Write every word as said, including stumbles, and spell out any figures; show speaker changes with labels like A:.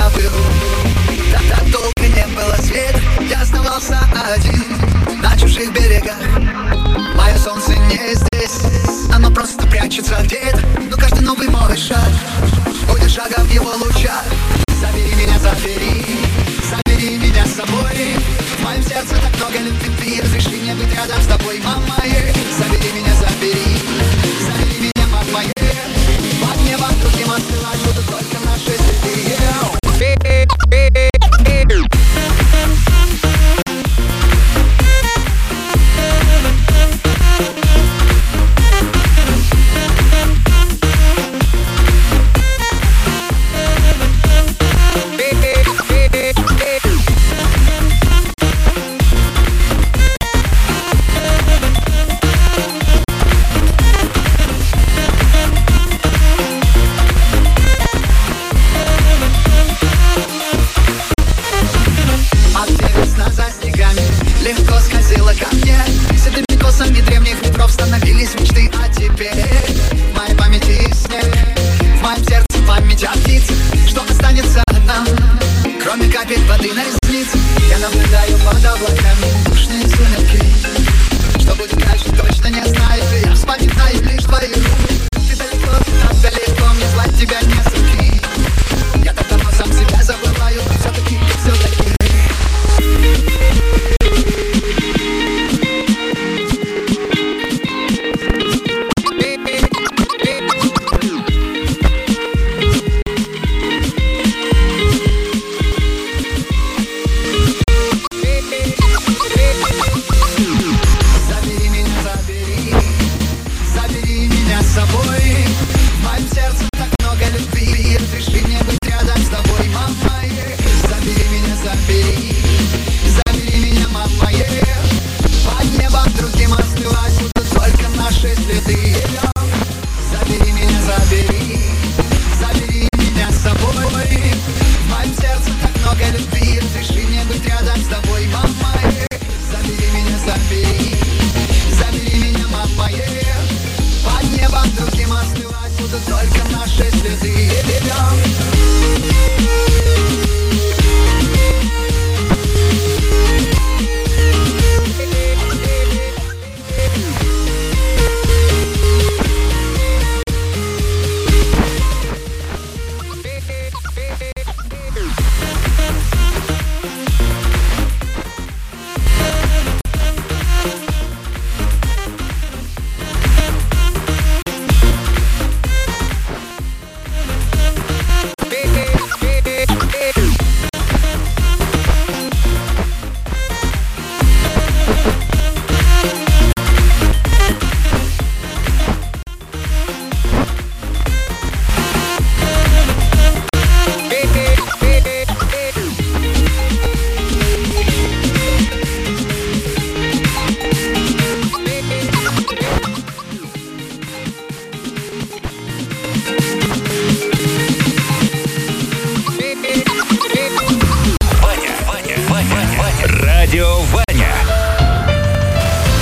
A: забыл. Так, так долго не было света, я оставался один на чужих берегах. Мое солнце не здесь, оно просто прячется где-то. Но каждый новый мой шаг будет шагом в его лучах. Забери меня, забери, забери меня с собой. В моем сердце так много любви, разреши мне быть рядом с тобой, мама.